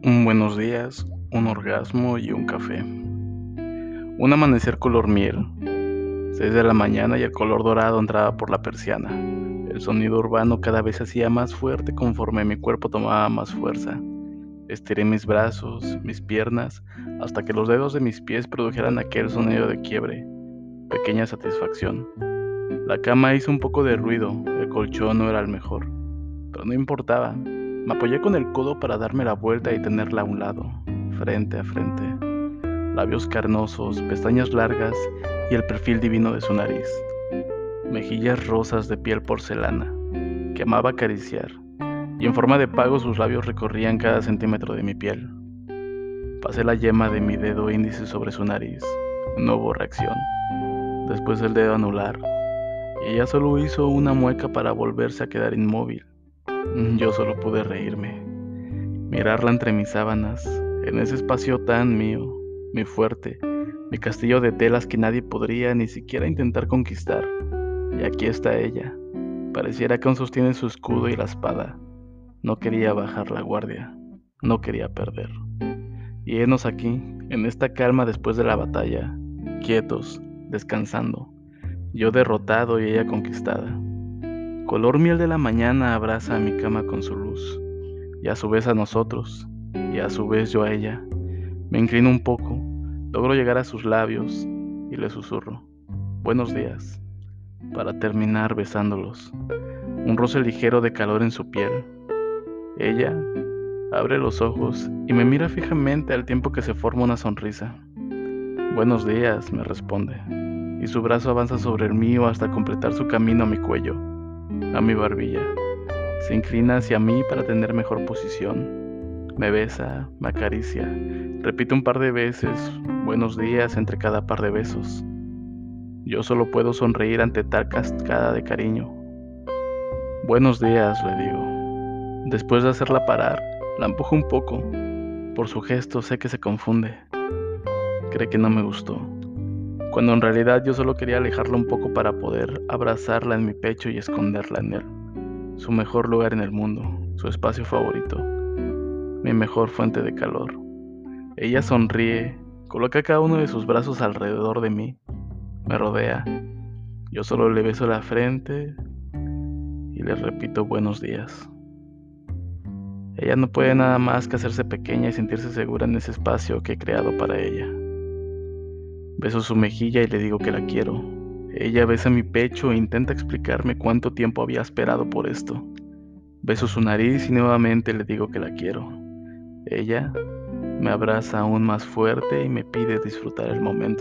Buenos días, un orgasmo y un café. Un amanecer color miel. 6 de la mañana y el color dorado entraba por la persiana. El sonido urbano cada vez se hacía más fuerte conforme mi cuerpo tomaba más fuerza. Estiré mis brazos, mis piernas, hasta que los dedos de mis pies produjeran aquel sonido de quiebre. Pequeña satisfacción. La cama hizo un poco de ruido, el colchón no era el mejor, pero no importaba. Me apoyé con el codo para darme la vuelta y tenerla a un lado, frente a frente. Labios carnosos, pestañas largas y el perfil divino de su nariz. Mejillas rosas de piel porcelana, que amaba acariciar, y en forma de pago sus labios recorrían cada centímetro de mi piel. Pasé la yema de mi dedo índice sobre su nariz. No hubo reacción. Después el dedo anular, y ella solo hizo una mueca para volverse a quedar inmóvil. Yo solo pude reírme, mirarla entre mis sábanas, en ese espacio tan mío, mi fuerte, mi castillo de telas que nadie podría ni siquiera intentar conquistar. Y aquí está ella. Pareciera que aún sostiene su escudo y la espada. No quería bajar la guardia, no quería perder. Y henos aquí, en esta calma después de la batalla, quietos, descansando. Yo derrotado y ella conquistada. Color miel de la mañana abraza a mi cama con su luz, y a su vez a nosotros, y a su vez yo a ella. Me inclino un poco, logro llegar a sus labios y le susurro, buenos días, para terminar besándolos. Un roce ligero de calor en su piel. Ella abre los ojos y me mira fijamente al tiempo que se forma una sonrisa. Buenos días, me responde, y su brazo avanza sobre el mío hasta completar su camino a mi cuello, a mi barbilla. Se inclina hacia mí para tener mejor posición. Me besa, me acaricia. Repite un par de veces, buenos días entre cada par de besos. Yo solo puedo sonreír ante tal cascada de cariño. Buenos días, le digo. Después de hacerla parar, la empujo un poco. Por su gesto sé que se confunde. Cree que no me gustó, cuando en realidad yo solo quería alejarla un poco para poder abrazarla en mi pecho y esconderla en él. Su mejor lugar en el mundo, su espacio favorito, mi mejor fuente de calor. Ella sonríe, coloca cada uno de sus brazos alrededor de mí, me rodea. Yo solo le beso la frente y le repito buenos días. Ella no puede nada más que hacerse pequeña y sentirse segura en ese espacio que he creado para ella. Beso su mejilla y le digo que la quiero. Ella besa mi pecho e intenta explicarme cuánto tiempo había esperado por esto. Beso su nariz y nuevamente le digo que la quiero. Ella me abraza aún más fuerte y me pide disfrutar el momento.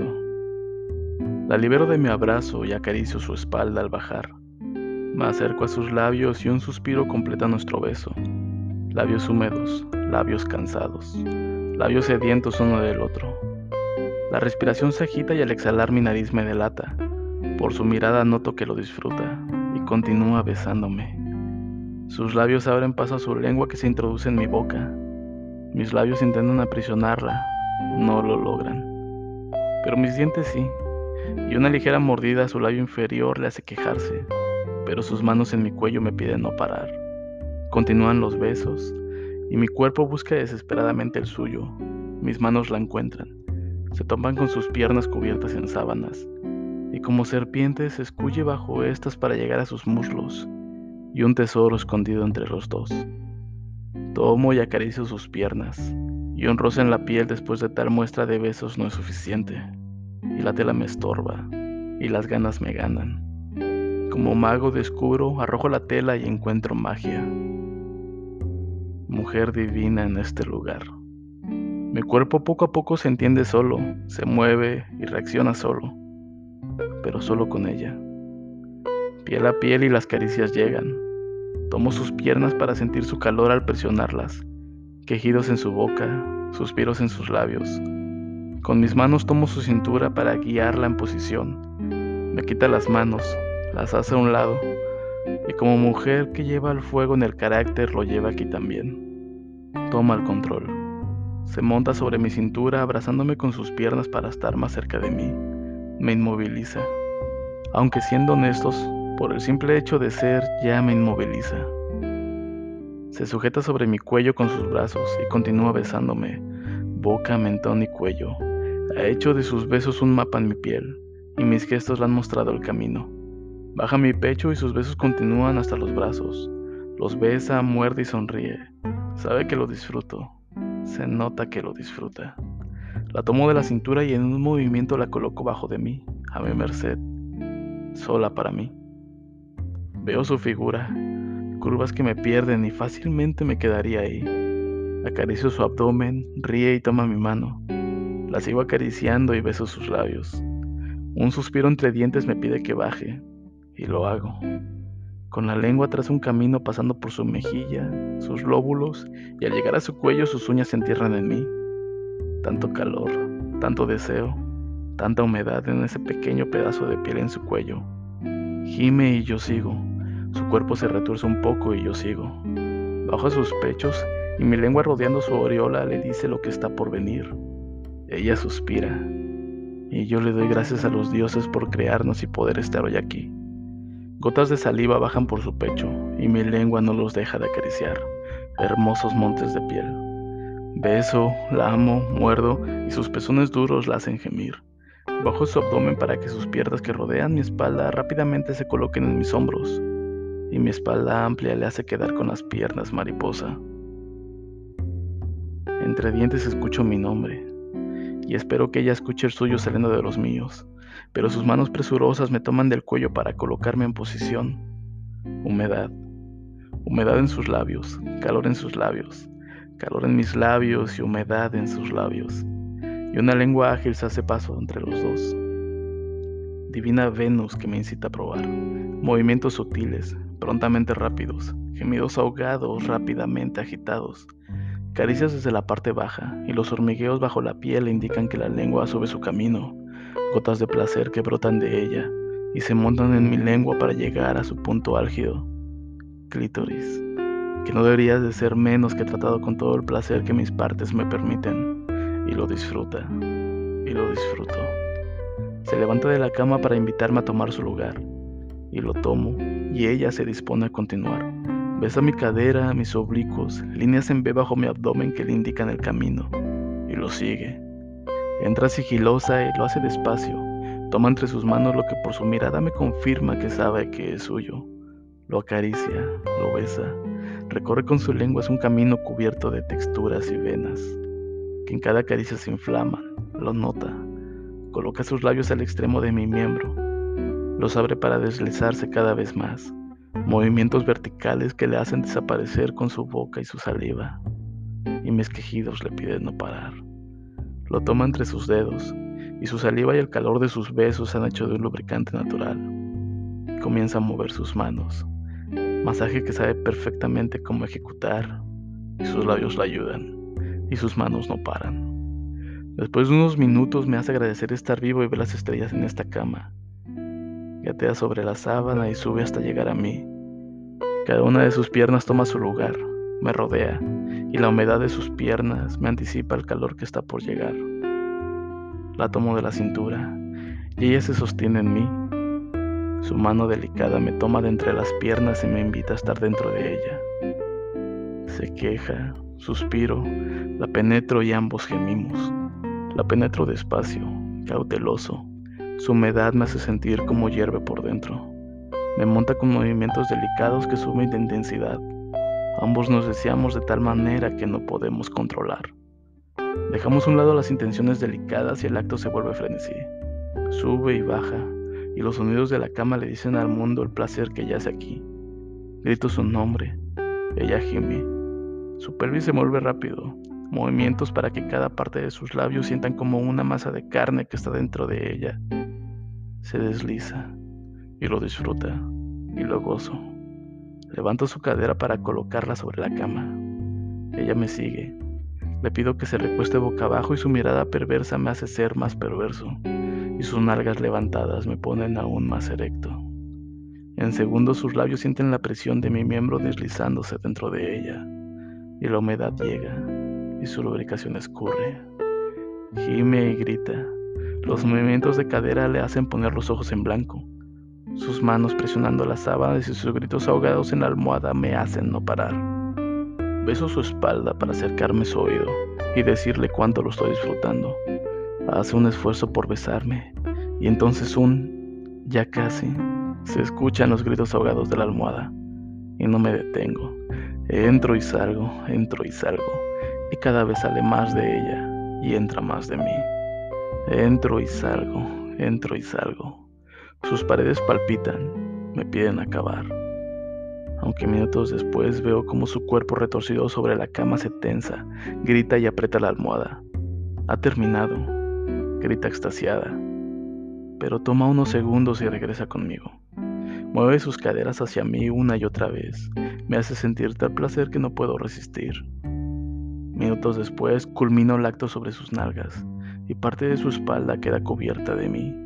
La libero de mi abrazo y acaricio su espalda al bajar. Me acerco a sus labios y un suspiro completa nuestro beso. Labios húmedos, labios cansados, labios sedientos uno del otro. La respiración se agita y al exhalar mi nariz me delata. Por su mirada noto que lo disfruta y continúa besándome. Sus labios abren paso a su lengua que se introduce en mi boca. Mis labios intentan aprisionarla, no lo logran. Pero mis dientes sí, y una ligera mordida a su labio inferior le hace quejarse, pero sus manos en mi cuello me piden no parar. Continúan los besos, y mi cuerpo busca desesperadamente el suyo. Mis manos la encuentran. Se toman con sus piernas cubiertas en sábanas, y como serpiente se escuye bajo estas para llegar a sus muslos, y un tesoro escondido entre los dos. Tomo y acaricio sus piernas, y un roce en la piel después de tal muestra de besos no es suficiente, y la tela me estorba, y las ganas me ganan. Como mago descubro, arrojo la tela y encuentro magia. Mujer divina en este lugar. Mi cuerpo poco a poco se entiende solo, se mueve y reacciona solo, pero solo con ella. Piel a piel y las caricias llegan. Tomo sus piernas para sentir su calor al presionarlas, quejidos en su boca, suspiros en sus labios. Con mis manos tomo su cintura para guiarla en posición. Me quita las manos, las hace a un lado, y como mujer que lleva el fuego en el carácter lo lleva aquí también. Toma el control. Se monta sobre mi cintura abrazándome con sus piernas para estar más cerca de mí. Me inmoviliza. Aunque siendo honestos, por el simple hecho de ser ya me inmoviliza. Se sujeta sobre mi cuello con sus brazos y continúa besándome, boca, mentón y cuello. Ha hecho de sus besos un mapa en mi piel, y mis gestos le han mostrado el camino. Baja mi pecho y sus besos continúan hasta los brazos. Los besa, muerde y sonríe. Sabe que lo disfruto. Se nota que lo disfruta. La tomo de la cintura y en un movimiento la coloco bajo de mí, a mi merced, sola para mí. Veo su figura, curvas que me pierden y fácilmente me quedaría ahí. Acaricio su abdomen, ríe y toma mi mano. La sigo acariciando y beso sus labios. Un suspiro entre dientes me pide que baje, y lo hago. Con la lengua trazo un camino pasando por su mejilla, sus lóbulos, y al llegar a su cuello sus uñas se entierran en mí. Tanto calor, tanto deseo, tanta humedad en ese pequeño pedazo de piel en su cuello. Gime y yo sigo. Su cuerpo se retuerce un poco y yo sigo. Bajo a sus pechos y mi lengua rodeando su aureola le dice lo que está por venir. Ella suspira y yo le doy gracias a los dioses por crearnos y poder estar hoy aquí. Gotas de saliva bajan por su pecho y mi lengua no los deja de acariciar. Hermosos montes de piel. Beso, la amo, muerdo y sus pezones duros la hacen gemir. Bajo su abdomen para que sus piernas que rodean mi espalda rápidamente se coloquen en mis hombros y mi espalda amplia le hace quedar con las piernas mariposa. Entre dientes escucho mi nombre y espero que ella escuche el suyo saliendo de los míos, pero sus manos presurosas me toman del cuello para colocarme en posición. Humedad, humedad en sus labios, calor en sus labios, calor en mis labios y humedad en sus labios, y una lengua ágil se hace paso entre los dos. Divina Venus que me incita a probar, movimientos sutiles, prontamente rápidos, gemidos ahogados, rápidamente agitados, caricias desde la parte baja y los hormigueos bajo la piel indican que la lengua sube su camino, gotas de placer que brotan de ella y se montan en mi lengua para llegar a su punto álgido, clítoris, que no debería de ser menos que tratado con todo el placer que mis partes me permiten, y lo disfruta, y lo disfruto. Se levanta de la cama para invitarme a tomar su lugar, y lo tomo, y ella se dispone a continuar. Besa mi cadera, mis oblicuos, líneas en V bajo mi abdomen que le indican el camino, y lo sigue. Entra sigilosa y lo hace despacio. Toma entre sus manos lo que por su mirada me confirma que sabe que es suyo. Lo acaricia, lo besa. Recorre con su lengua un camino cubierto de texturas y venas, que en cada caricia se inflaman. Lo nota. Coloca sus labios al extremo de mi miembro. Los abre para deslizarse cada vez más. Movimientos verticales que le hacen desaparecer con su boca y su saliva. Y mis quejidos le piden no parar. Lo toma entre sus dedos, y su saliva y el calor de sus besos han hecho de un lubricante natural. Comienza a mover sus manos. Masaje que sabe perfectamente cómo ejecutar, y sus labios la ayudan, y sus manos no paran. Después de unos minutos me hace agradecer estar vivo y ver las estrellas en esta cama. Gatea sobre la sábana y sube hasta llegar a mí. Cada una de sus piernas toma su lugar, me rodea, y la humedad de sus piernas me anticipa el calor que está por llegar. La tomo de la cintura, y ella se sostiene en mí. Su mano delicada me toma de entre las piernas y me invita a estar dentro de ella. Se queja, suspiro, la penetro y ambos gemimos. La penetro despacio, cauteloso. Su humedad me hace sentir como hierve por dentro. Me monta con movimientos delicados que suben de intensidad. Ambos nos deseamos de tal manera que no podemos controlar. Dejamos a un lado las intenciones delicadas y el acto se vuelve frenesí. Sube y baja, y los sonidos de la cama le dicen al mundo el placer que yace aquí. Grito su nombre. Ella gime. Su pelvis se mueve rápido. Movimientos para que cada parte de sus labios sientan como una masa de carne que está dentro de ella. Se desliza, y lo disfruta, y lo gozo. Levanto su cadera para colocarla sobre la cama. Ella me sigue. Le pido que se recueste boca abajo y su mirada perversa me hace ser más perverso, y sus nalgas levantadas me ponen aún más erecto. En segundos sus labios sienten la presión de mi miembro deslizándose dentro de ella, y la humedad llega, y su lubricación escurre. Gime y grita. Los movimientos de cadera le hacen poner los ojos en blanco. Sus manos presionando las sábanas y sus gritos ahogados en la almohada me hacen no parar. Beso su espalda para acercarme su oído y decirle cuánto lo estoy disfrutando. Hace un esfuerzo por besarme y entonces ya casi, se escuchan los gritos ahogados de la almohada y no me detengo. Entro y salgo y cada vez sale más de ella y entra más de mí. Entro y salgo, entro y salgo. Sus paredes palpitan, me piden acabar. Aunque minutos después veo como su cuerpo retorcido sobre la cama se tensa, grita y aprieta la almohada. Ha terminado, grita extasiada, pero toma unos segundos y regresa conmigo. Mueve sus caderas hacia mí una y otra vez. Me hace sentir tal placer que no puedo resistir. Minutos después culmino el acto sobre sus nalgas y parte de su espalda queda cubierta de mí.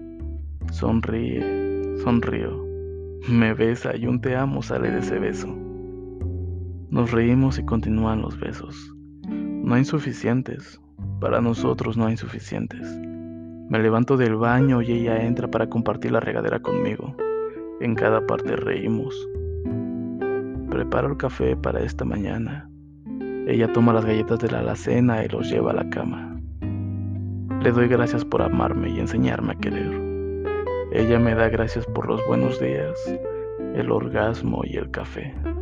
Sonrío. Me besa y un te amo sale de ese beso. Nos reímos y continúan los besos. No hay suficientes. Para nosotros no hay suficientes. Me levanto del baño y ella entra para compartir la regadera conmigo. En cada parte reímos. Preparo el café para esta mañana. Ella toma las galletas de la alacena y los lleva a la cama. Le doy gracias por amarme y enseñarme a querer. Ella me da gracias por los buenos días, el orgasmo y el café.